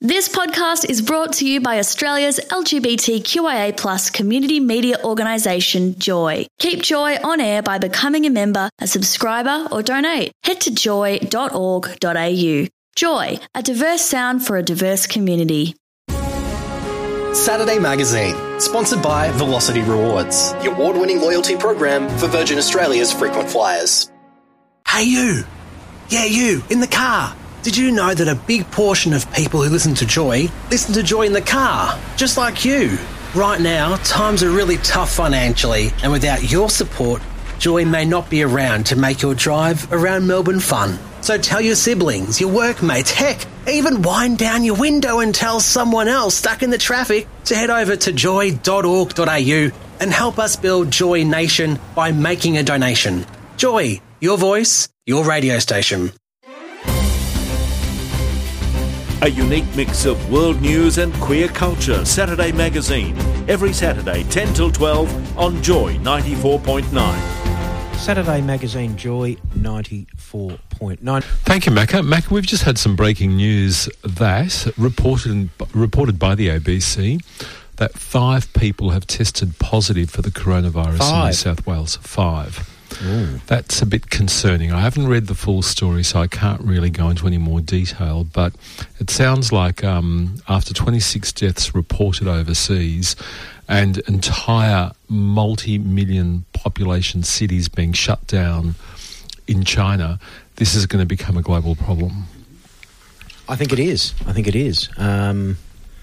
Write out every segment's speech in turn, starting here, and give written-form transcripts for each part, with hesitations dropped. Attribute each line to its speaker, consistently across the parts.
Speaker 1: This podcast is brought to you by Australia's LGBTQIA+ community media organisation, Joy. Keep Joy on air by becoming a member, a subscriber or donate. Head to joy.org.au. Joy, a diverse sound for a diverse community.
Speaker 2: Saturday Magazine, sponsored by Velocity Rewards, the award-winning loyalty program for Virgin Australia's frequent flyers.
Speaker 3: Hey you! Yeah, you, in the car. Did you know that a big portion of people who listen to Joy in the car, just like you? Right now, times are really tough financially, and without your support, Joy may not be around to make your drive around Melbourne fun. So tell your siblings, your workmates, heck, even wind down your window and tell someone else stuck in the traffic to head over to joy.org.au and help us build Joy Nation by making a donation. Joy, your voice, your radio station.
Speaker 4: A unique mix of world news and queer culture. Saturday Magazine. Every Saturday, 10 till 12 on Joy 94.9.
Speaker 5: Saturday Magazine, Joy 94.9.
Speaker 6: Thank you, Macca. Macca, we've just had some breaking news that, reported by the ABC, that 5 people have tested positive for the coronavirus in New South Wales. 5. Ooh. That's a bit concerning. I haven't read the full story, so I can't really go into any more detail, but it sounds like after 26 deaths reported overseas and entire multi-million population cities being shut down in China, this is going to become a global problem.
Speaker 5: I think it is. And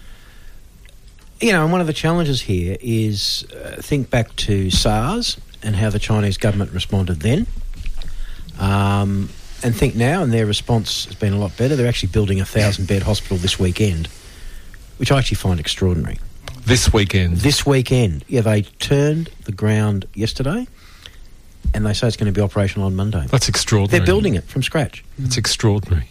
Speaker 5: one of the challenges here is think back to SARS and how the Chinese government responded then. And think now, and their response has been a lot better. They're actually building a 1,000-bed hospital this weekend, which I actually find extraordinary.
Speaker 6: This weekend?
Speaker 5: Yeah, they turned the ground yesterday, and they say it's going to be operational on Monday.
Speaker 6: That's extraordinary.
Speaker 5: They're building it from scratch.
Speaker 6: That's extraordinary.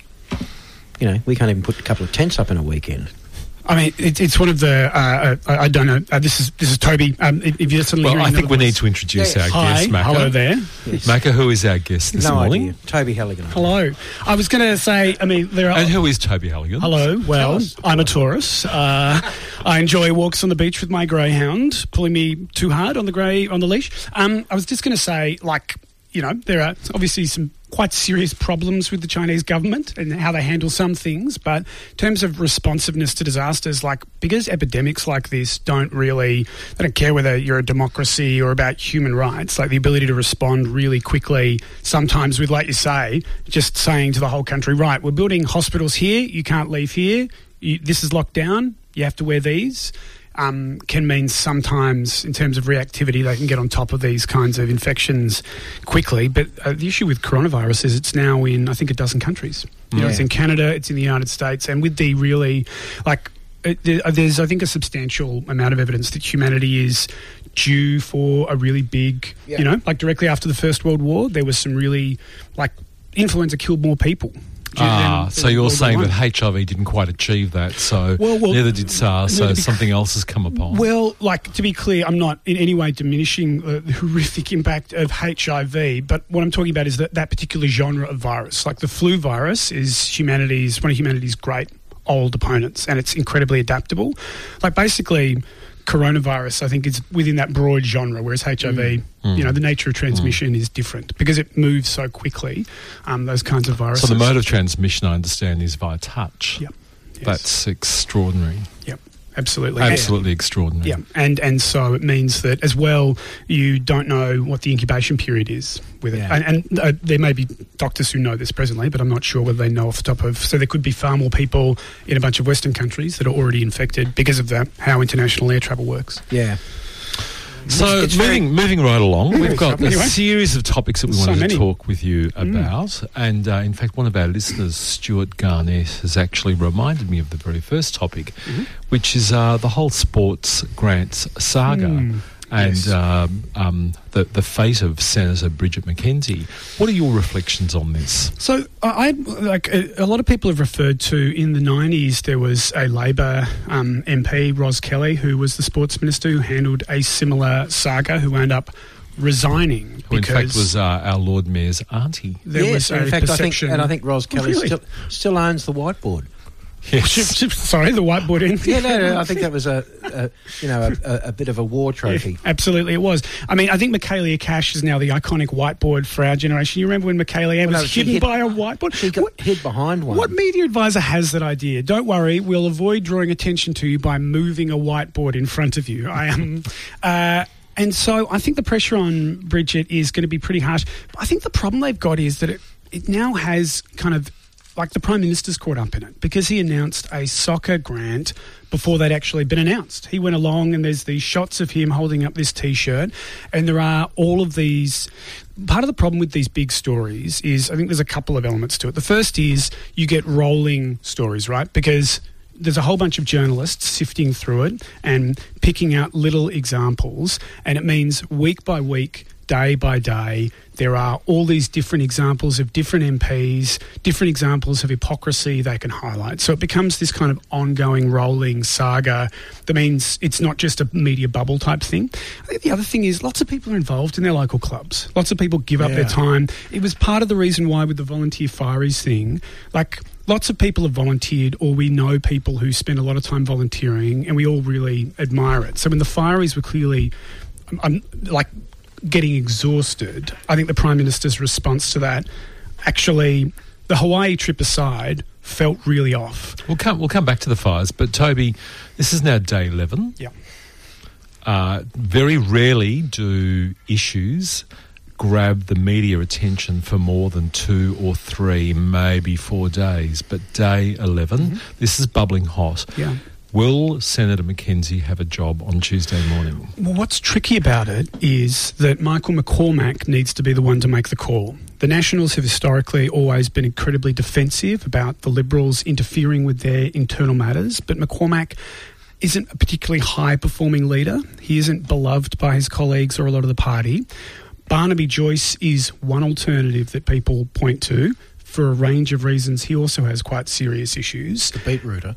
Speaker 5: We can't even put a couple of tents up in a weekend.
Speaker 7: I mean, it's one of the. I don't know. This is Toby. If you're suddenly hearing
Speaker 6: I think we need to introduce our guest, Macca.
Speaker 7: Hello there,
Speaker 5: yes.
Speaker 6: Macca. Who is our guest this morning?
Speaker 5: Idea. Toby Halligan.
Speaker 7: Hello. I was going to say. I mean, there are.
Speaker 6: And who is Toby Halligan?
Speaker 7: Hello. Well, I'm a Taurus. I enjoy walks on the beach with my greyhound, pulling me too hard on the leash. I was just going to say, there are obviously some quite serious problems with the Chinese government and how they handle some things, but in terms of responsiveness to disasters, because epidemics like this they don't care whether you're a democracy or about human rights, the ability to respond really quickly, sometimes with, like you say, just saying to the whole country, right, we're building hospitals here, you can't leave here, this is locked down, you have to wear these. Can mean sometimes, in terms of reactivity, they can get on top of these kinds of infections quickly. But the issue with coronavirus is it's now in, I think, a dozen countries. It's in Canada, it's in the United States, and with the really, there's, I think, a substantial amount of evidence that humanity is due for a really big, directly after the First World War, there was some really, influenza killed more people.
Speaker 6: So you're saying that HIV didn't quite achieve that, so neither did SARS, so something else has come upon.
Speaker 7: Well, to be clear, I'm not in any way diminishing the horrific impact of HIV, but what I'm talking about is that particular genre of virus. The flu virus is one of humanity's great old opponents, and it's incredibly adaptable. Basically, coronavirus, I think, is within that broad genre, whereas HIV, the nature of transmission is different because it moves so quickly, those kinds of viruses.
Speaker 6: So the mode of transmission, I understand, is via touch.
Speaker 7: Yep. Yes.
Speaker 6: That's extraordinary.
Speaker 7: Yep. Absolutely.
Speaker 6: Absolutely extraordinary.
Speaker 7: Yeah, and so it means that as well, you don't know what the incubation period is with it. And there may be doctors who know this presently, but I'm not sure whether they know off the top of... So there could be far more people in a bunch of Western countries that are already infected because of how international air travel works.
Speaker 5: Yeah.
Speaker 6: So moving right along, we've got a series of topics that we wanted to talk with you about. And in fact, one of our listeners, Stuart Garnett, has actually reminded me of the very first topic, which is the whole sports grants saga. And the fate of Senator Bridget McKenzie. What are your reflections on this?
Speaker 7: So, a lot of people have referred to, in the 90s, there was a Labor MP, Ros Kelly, who was the sports minister, who handled a similar saga, who wound up resigning.
Speaker 6: Who in fact was our Lord Mayor's auntie.
Speaker 5: I think Ros Kelly still owns the whiteboard.
Speaker 6: Yes.
Speaker 7: Sorry, the whiteboard in.
Speaker 5: Yeah, no, I think that was a bit of a war trophy.
Speaker 7: Yeah, absolutely, it was. I mean, I think Michaelia Cash is now the iconic whiteboard for our generation. You remember when Michaelia was hidden by a whiteboard?
Speaker 5: She got hid behind one.
Speaker 7: What media advisor has that idea? Don't worry, we'll avoid drawing attention to you by moving a whiteboard in front of you. And so I think the pressure on Bridget is going to be pretty harsh. I think the problem they've got is that it now has kind of, like, the Prime Minister's caught up in it because he announced a soccer grant before they'd actually been announced. He went along and there's these shots of him holding up this T-shirt, and there are all of these... Part of the problem with these big stories is, I think there's a couple of elements to it. The first is you get rolling stories, right? Because there's a whole bunch of journalists sifting through it and picking out little examples, and it means week by week, day by day, there are all these different examples of different MPs, different examples of hypocrisy they can highlight. So it becomes this kind of ongoing rolling saga that means it's not just a media bubble type thing. I think the other thing is lots of people are involved in their local clubs. Lots of people give up their time. It was part of the reason why with the volunteer fireys thing, like... Lots of people have volunteered, or we know people who spend a lot of time volunteering, and we all really admire it. So when the fireys were clearly, getting exhausted, I think the Prime Minister's response to that, actually, the Hawaii trip aside, felt really off.
Speaker 6: We'll come back to the fires, but Toby, this is now day 11.
Speaker 7: Yeah.
Speaker 6: Very rarely do issues grab the media attention for more than 2 or 3, maybe 4 days. But day 11, this is bubbling hot.
Speaker 7: Yeah.
Speaker 6: Will Senator Mackenzie have a job on Tuesday morning?
Speaker 7: Well, what's tricky about it is that Michael McCormack needs to be the one to make the call. The Nationals have historically always been incredibly defensive about the Liberals interfering with their internal matters, but McCormack isn't a particularly high-performing leader. He isn't beloved by his colleagues or a lot of the party. Barnaby Joyce is one alternative that people point to for a range of reasons. He also has quite serious issues.
Speaker 5: The beetrooter.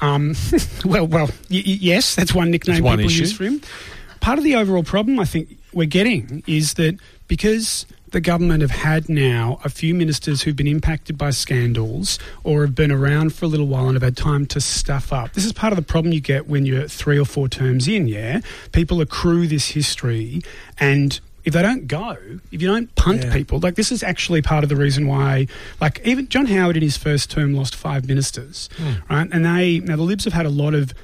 Speaker 7: Yes, that's one nickname people use for him. Part of the overall problem I think we're getting is that because the government have had now a few ministers who've been impacted by scandals or have been around for a little while and have had time to stuff up. This is part of the problem you get when you're 3 or 4 terms in, yeah? People accrue this history, and if they don't go, if you don't punt people, like, this is actually part of the reason why, like, even John Howard in his first term lost 5 ministers, right? And now the Libs have had a lot of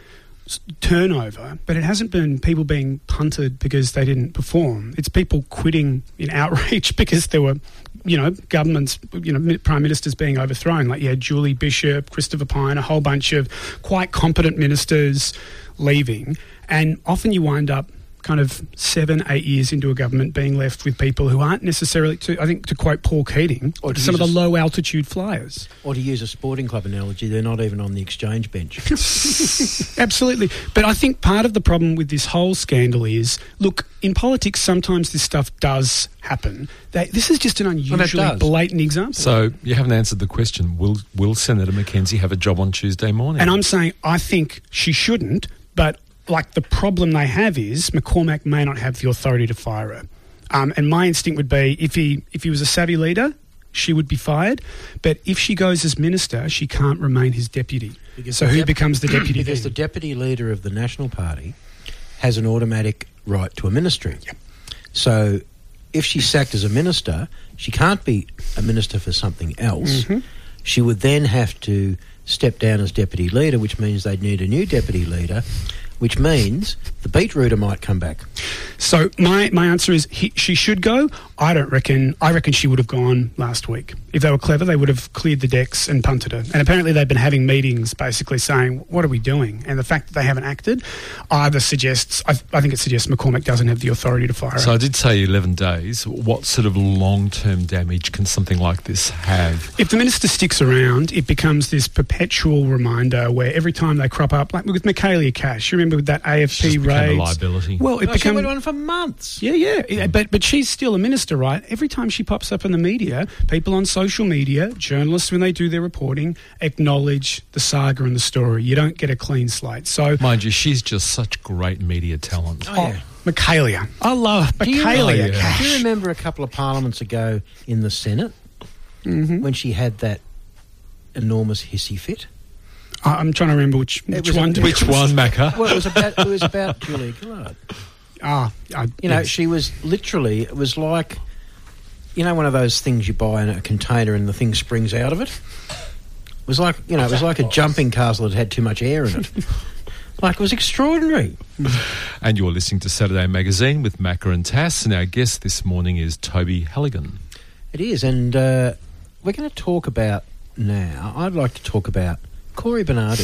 Speaker 7: turnover, but it hasn't been people being punted because they didn't perform. It's people quitting in outreach because there were, governments, prime ministers being overthrown. Like, Julie Bishop, Christopher Pyne, a whole bunch of quite competent ministers leaving. And often you wind up kind of 7-8 years into a government being left with people who aren't necessarily, to quote Paul Keating, or some of the low-altitude flyers.
Speaker 5: Or to use a sporting club analogy, they're not even on the exchange bench.
Speaker 7: Absolutely. But I think part of the problem with this whole scandal is, look, in politics sometimes this stuff does happen. This is just an unusually blatant example.
Speaker 6: So you haven't answered the question. Will Senator Mackenzie have a job on Tuesday morning?
Speaker 7: And I'm saying I think she shouldn't, but... like, the problem they have is McCormack may not have the authority to fire her. And my instinct would be if he was a savvy leader, she would be fired. But if she goes as minister, she can't remain his deputy. So who becomes the deputy?
Speaker 5: Because the deputy leader of the National Party has an automatic right to a ministry.
Speaker 7: Yep.
Speaker 5: So if she's sacked as a minister, she can't be a minister for something else. Mm-hmm. She would then have to step down as deputy leader, which means they'd need a new deputy leader, which means the beetrooter might come back.
Speaker 7: So my answer is she should go. I reckon she would have gone last week. If they were clever, they would have cleared the decks and punted her. And apparently they've been having meetings basically saying, what are we doing? And the fact that they haven't acted either suggests, I think it suggests McCormack doesn't have the authority to fire her.
Speaker 6: So I did say 11 days. What sort of long-term damage can something like this have?
Speaker 7: If the minister sticks around, it becomes this perpetual reminder where every time they crop up, like with Michaelia Cash, you remember with that AFP raid?
Speaker 6: A liability.
Speaker 7: Well, it
Speaker 5: became on for months.
Speaker 7: Yeah. But she's still a minister, right? Every time she pops up in the media, people on social media, journalists, when they do their reporting, acknowledge the saga and the story. You don't get a clean slate. So,
Speaker 6: mind you, she's just such great media talent.
Speaker 7: Oh, yeah. Michaelia. I love Michaelia Cash.
Speaker 5: Do you remember a couple of parliaments ago in the Senate when she had that enormous hissy fit?
Speaker 7: I'm trying to remember which one.
Speaker 6: Which one, Macca?
Speaker 5: Well, it was about Julia Gillard. She was literally. It was like, one of those things you buy in a container and the thing springs out of it. It was like, it was like a jumping castle that had too much air in it. Like, it was extraordinary.
Speaker 6: And you're listening to Saturday Magazine with Macca and Tass, and our guest this morning is Toby Halligan.
Speaker 5: It is, and we're going to talk about now. I'd like to talk about Cory Bernardi.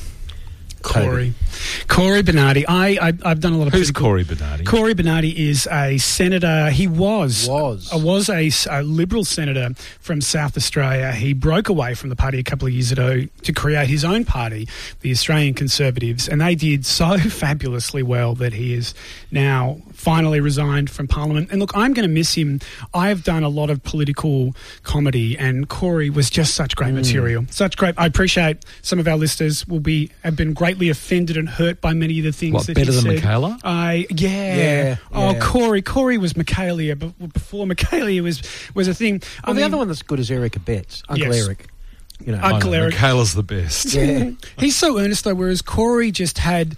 Speaker 7: Cory Bernardi. I've done a lot of...
Speaker 6: Who's Cory Bernardi?
Speaker 7: Cory Bernardi is a senator. He was a Liberal senator from South Australia. He broke away from the party a couple of years ago to create his own party, the Australian Conservatives, and they did so fabulously well that he is now finally resigned from Parliament. And look, I'm going to miss him. I've done a lot of political comedy, and Cory was just such great material. Such great... I appreciate some of our listeners have been greatly offended and hurt by many of the things that he said.
Speaker 6: Better than Michaela?
Speaker 7: Yeah. Cory was Michaelia before Michaelia was a thing.
Speaker 5: Well, the other one that's good is Erica Betts, Uncle Eric.
Speaker 7: Uncle Eric.
Speaker 6: Michaela's the best.
Speaker 5: Yeah.
Speaker 7: He's so earnest though, whereas Cory just had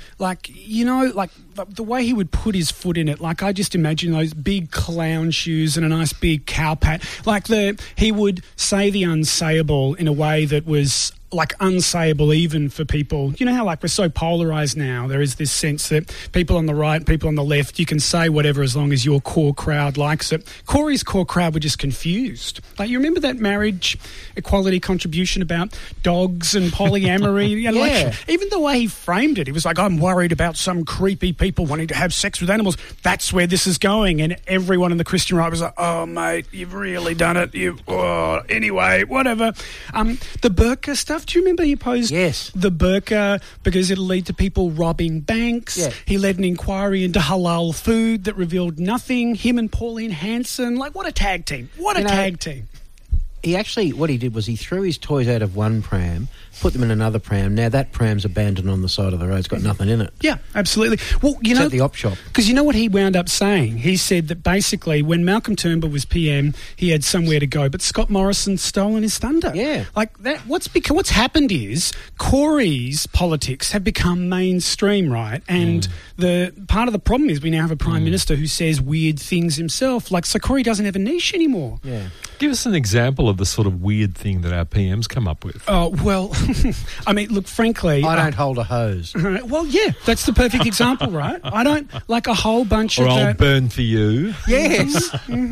Speaker 7: the way he would put his foot in it. Like, I just imagine those big clown shoes and a nice big cow pat. He would say the unsayable in a way that was unsayable even for people. You know how we're so polarised now? There is this sense that people on the right, people on the left, you can say whatever as long as your core crowd likes it. Cory's core crowd were just confused. You remember that marriage equality contribution about dogs and polyamory? Even the way he framed it, he was like, I'm worried about some creepy people wanting to have sex with animals. That's where this is going. And everyone in the Christian right was like, oh, mate, you've really done it. Anyway, whatever. The burqa stuff. Do you remember he opposed the burqa because it'll lead to people robbing banks? Yeah. He led an inquiry into halal food that revealed nothing. Him and Pauline Hanson. What a tag team. Tag team.
Speaker 5: He actually, what he did was he threw his toys out of one pram, put them in another pram. Now that pram's abandoned on the side of the road. It's got nothing in it.
Speaker 7: Yeah, absolutely. Well,
Speaker 5: it's at the op shop.
Speaker 7: Because you know what he wound up saying? He said that basically when Malcolm Turnbull was PM, he had somewhere to go, but Scott Morrison's stolen his thunder.
Speaker 5: Yeah.
Speaker 7: What's happened is Cory's politics have become mainstream, right? And the part of the problem is we now have a Prime Minister who says weird things himself. So Cory doesn't have a niche anymore.
Speaker 5: Yeah.
Speaker 6: Give us an example of the sort of weird thing that our PMs come up with.
Speaker 7: Oh, well, I mean, look, frankly...
Speaker 5: I don't hold a hose.
Speaker 7: Well, yeah, that's the perfect example, right? I don't, a whole bunch
Speaker 6: of... Or I'll burn for you.
Speaker 7: Yes.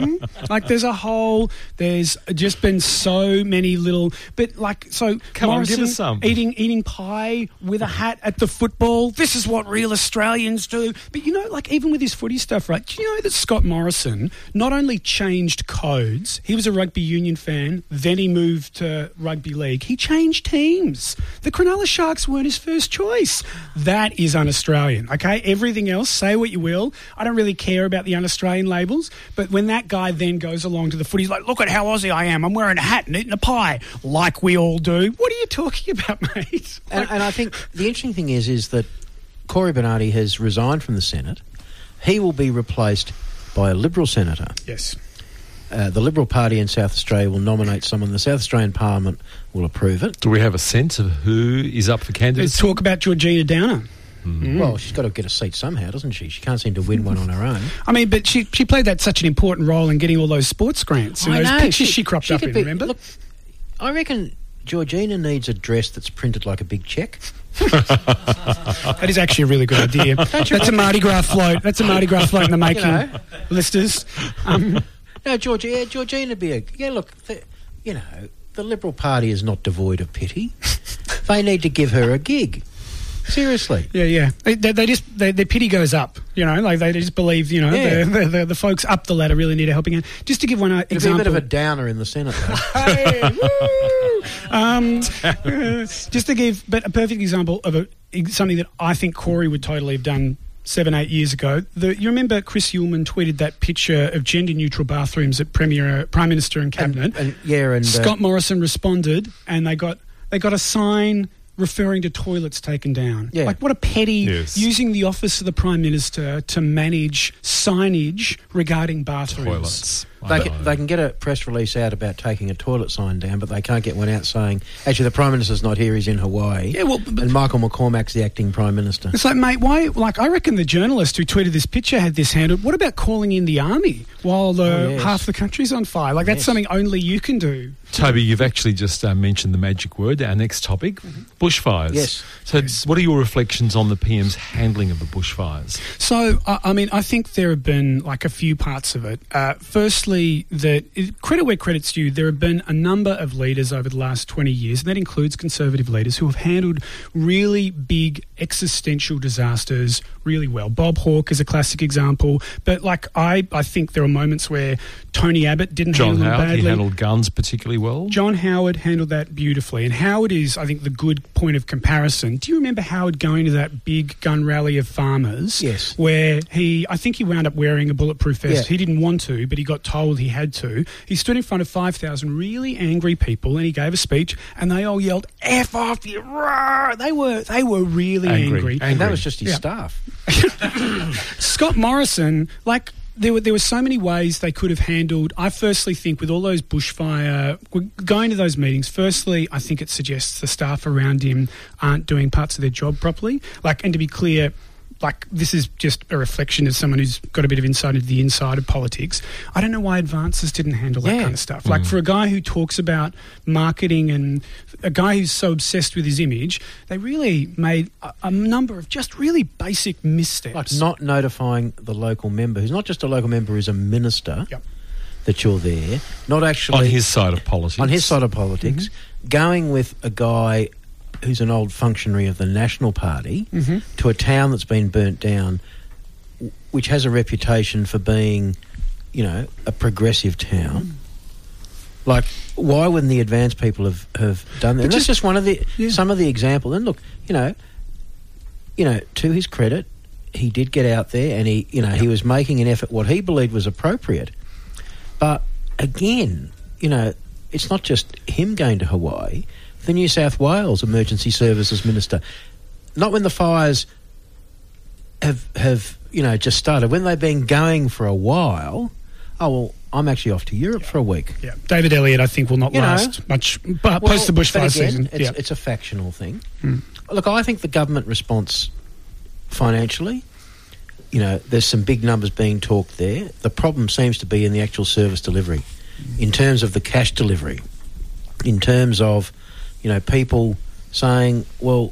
Speaker 7: There's just been so many little... But,
Speaker 6: Come on, give us some.
Speaker 7: Eating pie with a hat at the football. This is what real Australians do. But, even with his footy stuff, right, do you know that Scott Morrison not only changed codes, he was a rugby union fan, then he moved to rugby league. He changed teams. The Cronulla Sharks weren't his first choice. That is un-Australian, okay? Everything else, say what you will. I don't really care about the un-Australian labels, but when that guy then goes along to the footy, he's like, look at how Aussie I am. I'm wearing a hat and eating a pie, like we all do. What are you talking about, mate?
Speaker 5: And I think the interesting thing is that Cory Bernardi has resigned from the Senate. He will be replaced by a Liberal senator.
Speaker 7: Yes.
Speaker 5: The Liberal Party in South Australia will nominate someone. The South Australian Parliament will approve it.
Speaker 6: Do we have a sense of who is up for candidacy?
Speaker 7: Let's talk about Georgina Downer.
Speaker 5: Well, she's got to get a seat somehow, doesn't she? She can't seem to win one on her own.
Speaker 7: I mean, but she played such an important role in getting all those sports grants. And those pictures she cropped up in, remember? Look,
Speaker 5: I reckon Georgina needs a dress that's printed like a big cheque.
Speaker 7: That is actually a really good idea. That's a Mardi Gras float. That's a Mardi Gras float in the making, listeners.
Speaker 5: No, Georgina would be the Liberal Party is not devoid of pity. They need to give her a gig. Seriously.
Speaker 7: Yeah. Their pity goes up, they just believe, the folks up the ladder really need a helping hand. Just to give one example.
Speaker 5: It'll be a bit of a downer in the Senate, though.
Speaker 7: Just to give a perfect example of something that I think Cory would totally have done 7-8 years ago. You remember Chris Uhlmann tweeted that picture of gender-neutral bathrooms at Prime Minister and Cabinet.
Speaker 5: And
Speaker 7: Scott Morrison responded, and they got a sign referring to toilets taken down.
Speaker 5: Yeah.
Speaker 7: What a petty... Using the office of the Prime Minister to manage signage regarding bathrooms.
Speaker 6: Toilets.
Speaker 5: They can get a press release out about taking a toilet sign down, but they can't get one out saying, actually, the Prime Minister's not here, he's in Hawaii.
Speaker 7: Yeah, well,
Speaker 5: and Michael McCormack's the acting Prime Minister.
Speaker 7: It's like, mate, why? Like, I reckon the journalist who tweeted this picture had this handled. What about calling in the army while half the country's on fire? Like, that's something only you can do.
Speaker 6: Toby, you've actually just mentioned the magic word, our next topic, bushfires.
Speaker 5: Yes.
Speaker 6: So what are your reflections on the PM's handling of the bushfires?
Speaker 7: So, I mean, I think there have been, like, a few parts of it. Firstly, credit where credit's due, there have been a number of leaders over the last 20 years, and that includes Conservative leaders, who have handled really big existential disasters really well. Bob Hawke is a classic example, but, like, I think there are moments where Tony Abbott didn't handle them badly.
Speaker 6: John Howard, he handled guns particularly well.
Speaker 7: John Howard handled that beautifully, and Howard is, I think, the good point of comparison. Do you remember Howard going to that big gun rally of farmers?
Speaker 5: Yes.
Speaker 7: Where I think he wound up wearing a bulletproof vest.
Speaker 5: Yeah.
Speaker 7: He didn't want to, but he got told he had to. He stood in front of 5,000 really angry people, and he gave a speech, and they all yelled, "F off you!" Roar! They were really angry.
Speaker 5: And that was just his staff.
Speaker 7: Scott Morrison, like, there were so many ways they could have handled. I firstly think with all those bushfire, going to those meetings, firstly, I think it suggests the staff around him aren't doing parts of their job properly. Like, and to be clear, like, this is just a reflection of someone who's got a bit of insight into the inside of politics. I don't know why Advances didn't handle that kind of stuff. Like, for a guy who talks about marketing and a guy who's so obsessed with his image, they really made a number of just really basic missteps.
Speaker 5: Like not notifying the local member, who's not just a local member, who's a minister, that you're there. Not actually...
Speaker 6: On his side of politics.
Speaker 5: Going with a guy who's an old functionary of the National Party to a town that's been burnt down, which has a reputation for being, you know, a progressive town. Like, why wouldn't the advanced people have done that? And that's just one of the some of the examples. And look, you know, to his credit, he did get out there and he was making an effort, what he believed was appropriate. But again, you know, it's not just him going to Hawaii. The New South Wales Emergency Services Minister, not when the fires have just started, when they've been going for a while. Oh, well, I'm actually off to Europe for a week.
Speaker 7: Yeah, David Elliott, I think, will not last much, but post the bushfire season.
Speaker 5: It's a factional thing. Look, I think the government response financially, you know, there's some big numbers being talked there. The problem seems to be in the actual service delivery, in terms of the cash delivery, in terms of, you know, people saying, well,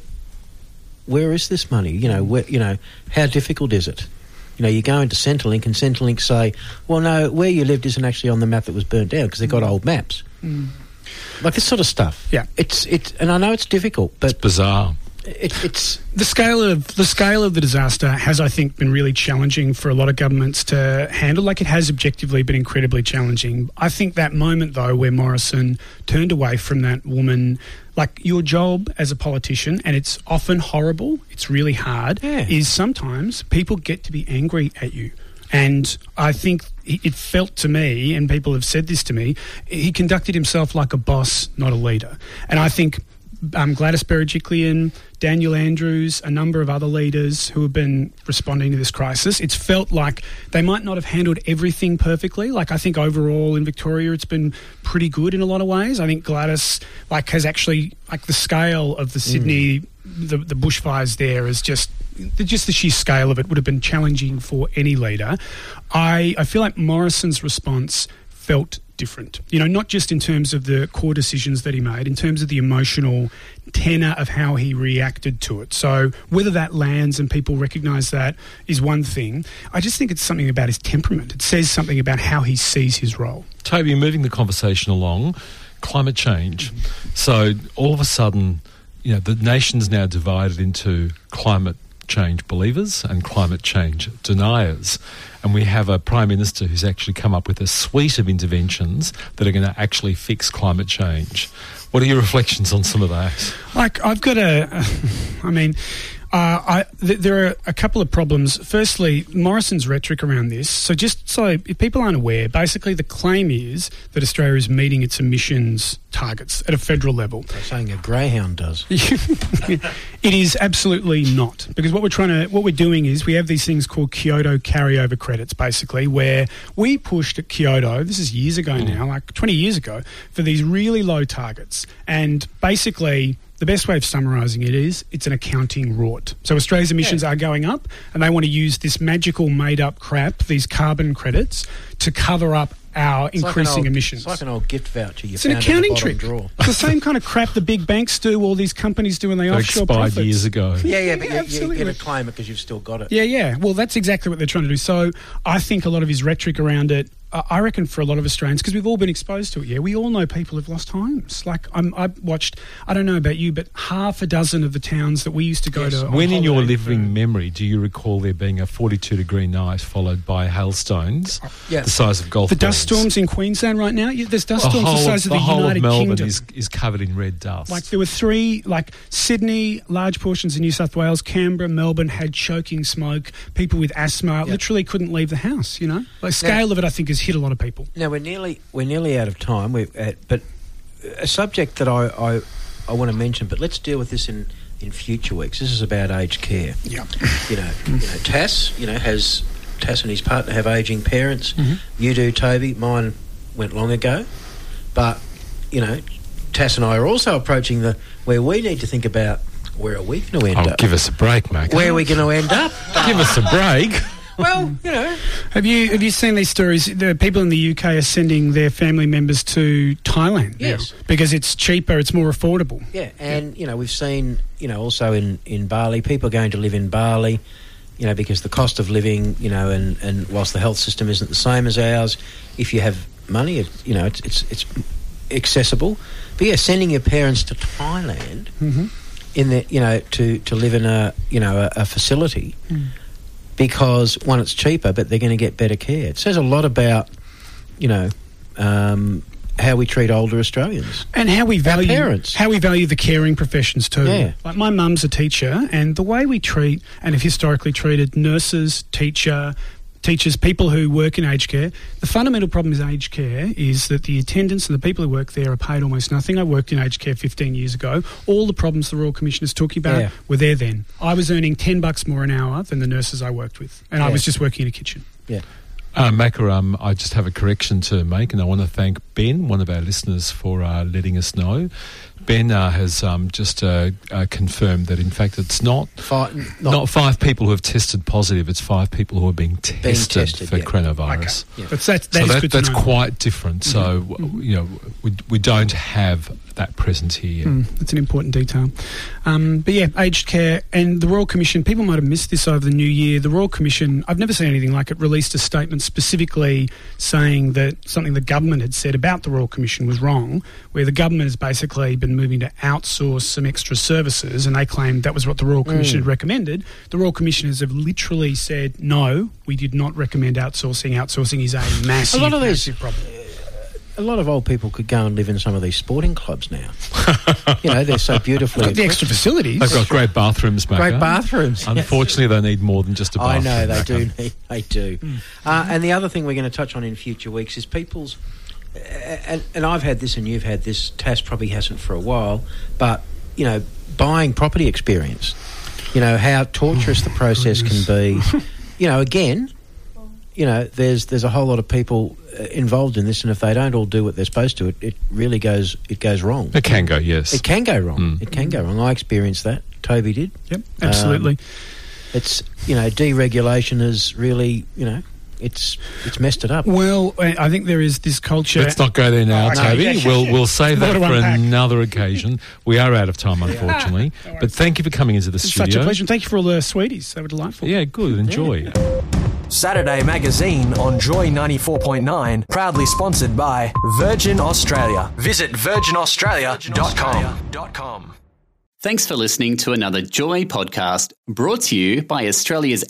Speaker 5: where is this money? You know, how difficult is it? You know, you go into Centrelink and Centrelink say, well, no, where you lived isn't actually on the map that was burnt down because they've got old maps. Like this sort of stuff.
Speaker 7: Yeah.
Speaker 5: It's and I know it's difficult, but
Speaker 6: it's bizarre.
Speaker 5: It's
Speaker 7: the scale of the disaster has, I think, been really challenging for a lot of governments to handle. Like, it has objectively been incredibly challenging. I think that moment, though, where Morrison turned away from that woman, like, your job as a politician, and it's often horrible, it's really hard, is sometimes people get to be angry at you. And I think it felt to me, and people have said this to me, he conducted himself like a boss, not a leader. And I think Gladys Berejiklian, Daniel Andrews, a number of other leaders who have been responding to this crisis, it's felt like they might not have handled everything perfectly. Like, I think overall in Victoria it's been pretty good in a lot of ways. I think Gladys, like, has actually, like, the scale of the Sydney, the bushfires there is just the sheer scale of it would have been challenging for any leader. I feel like Morrison's response felt different, you know, not just in terms of the core decisions that he made, in terms of the emotional tenor of how he reacted to it. So whether that lands and people recognise that is one thing. I just think it's something about his temperament. It says something about how he sees his role.
Speaker 6: Toby, moving the conversation along, climate change. So all of a sudden, you know, the nation's now divided into climate change believers and climate change deniers. And we have a Prime Minister who's actually come up with a suite of interventions that are going to actually fix climate change. What are your reflections on some of that?
Speaker 7: Like, I've got There are a couple of problems. Firstly, Morrison's rhetoric around this. So just so if people aren't aware, basically the claim is that Australia is meeting its emissions targets at a federal level.
Speaker 5: They're saying a greyhound does.
Speaker 7: It is absolutely not, because what we're doing is we have these things called Kyoto carryover credits, basically, where we pushed at Kyoto. This is years ago now, like 20 years ago, for these really low targets, and basically. The best way of summarising it is it's an accounting rort. So Australia's emissions are going up, and they want to use this magical made-up crap, these carbon credits, to cover up our increasing emissions.
Speaker 5: It's like an old gift voucher you
Speaker 7: It's an
Speaker 5: found
Speaker 7: accounting
Speaker 5: in the bottom
Speaker 7: trick.
Speaker 5: drawer.
Speaker 7: It's the same kind of crap the big banks do, all these companies do when they offshore
Speaker 6: expired
Speaker 7: profits.
Speaker 6: years ago.
Speaker 5: Yeah, but you
Speaker 7: absolutely.
Speaker 5: get to claim it because you've still got it.
Speaker 7: Yeah. Well, that's exactly what they're trying to do. So I think a lot of his rhetoric around it, I reckon for a lot of Australians, because we've all been exposed to it, we all know people who've lost homes. Like, I've watched, I don't know about you, but half a dozen of the towns that we used to go to.
Speaker 6: When in your living memory do you recall there being a 42-degree night followed by hailstones the size of golf balls?
Speaker 7: The dust storms in Queensland right now, there's dust storms the size of the
Speaker 6: whole
Speaker 7: United
Speaker 6: of Melbourne
Speaker 7: Kingdom.
Speaker 6: is covered in red dust.
Speaker 7: Like there were three, like Sydney, large portions of New South Wales, Canberra, Melbourne had choking smoke. People with asthma literally couldn't leave the house. The scale of it, I think, has hit a lot of people.
Speaker 5: Now we're nearly out of time. But a subject that I want to mention, but let's deal with this in future weeks. This is about aged care.
Speaker 7: Yeah.
Speaker 5: Tass and his partner have ageing parents.
Speaker 7: Mm-hmm.
Speaker 5: You do, Toby. Mine went long ago, but Tass and I are also approaching where we need to think about where are we going to end up.
Speaker 6: Give us a break, mate.
Speaker 5: Where are we going to end up?
Speaker 6: Give us a break.
Speaker 5: Well,
Speaker 7: Have you seen these stories? The people in the UK are sending their family members to Thailand now because it's cheaper, it's more affordable.
Speaker 5: Yeah, and we've seen also in Bali, people are going to live in Bali, because the cost of living, and whilst the health system isn't the same as ours, if you have money, it's accessible. But yeah, sending your parents to Thailand in the to live in a facility. Because, one, it's cheaper, but they're going to get better care. It says a lot about, how we treat older Australians.
Speaker 7: And how we value
Speaker 5: parents.
Speaker 7: How we value the caring professions too.
Speaker 5: Yeah.
Speaker 7: Like my mum's a teacher, and the way we treat and have historically treated nurses, teachers, people who work in aged care, the fundamental problem in aged care is that the attendants and the people who work there are paid almost nothing. I worked in aged care 15 years ago. All the problems the Royal Commission is talking about were there then. I was earning $10 more an hour than the nurses I worked with, and I was just working in a kitchen.
Speaker 5: Yeah.
Speaker 6: Macca, I just have a correction to make, and I want to thank Ben, one of our listeners, for letting us know. Ben has just confirmed that, in fact, it's not 5 people who have tested positive. It's 5 people who are being tested for coronavirus.
Speaker 7: Okay. Yeah.
Speaker 6: That's quite different. So, we don't have that present here.
Speaker 7: That's an important detail. But yeah, aged care and the Royal Commission, people might have missed this over the new year. The Royal Commission, I've never seen anything like it, released a statement specifically saying that something the government had said about the Royal Commission was wrong, where the government has basically been moving to outsource some extra services, and they claimed that was what the Royal Commission had recommended. The Royal Commissioners have literally said, no, we did not recommend outsourcing. Outsourcing is a massive problem.
Speaker 5: A lot of old people could go and live in some of these sporting clubs now. They're so beautifully
Speaker 7: Got the extra facilities.
Speaker 6: They've got great bathrooms, Macca.
Speaker 5: Great bathrooms.
Speaker 6: Unfortunately, they need more than just a bathroom.
Speaker 5: I know, they do. And the other thing we're going to touch on in future weeks is people's... And I've had this and you've had this, Tass probably hasn't for a while, but, buying property experience. How torturous the process can be. Again... there's a whole lot of people involved in this, and if they don't all do what they're supposed to, it really goes wrong.
Speaker 6: It can go, yes.
Speaker 5: It can go wrong. It can go wrong. I experienced that. Toby did.
Speaker 7: Yep, absolutely.
Speaker 5: It's deregulation is really it's messed it up.
Speaker 7: Well, I think there is this culture.
Speaker 6: Let's not go there now, Toby. We'll save that for another occasion. We are out of time, unfortunately. But thank you for coming into the studio.
Speaker 7: Such a pleasure. Thank you for all the sweeties. They were delightful.
Speaker 6: Yeah, good. Enjoy.
Speaker 2: Saturday Magazine on Joy 94.9, proudly sponsored by Virgin Australia. Visit virginaustralia.com.
Speaker 8: Thanks for listening to another Joy podcast brought to you by Australia's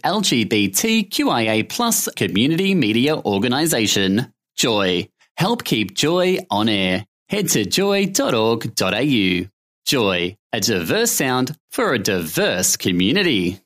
Speaker 8: LGBTQIA+ community media organisation, Joy. Help keep Joy on air. Head to joy.org.au. Joy, a diverse sound for a diverse community.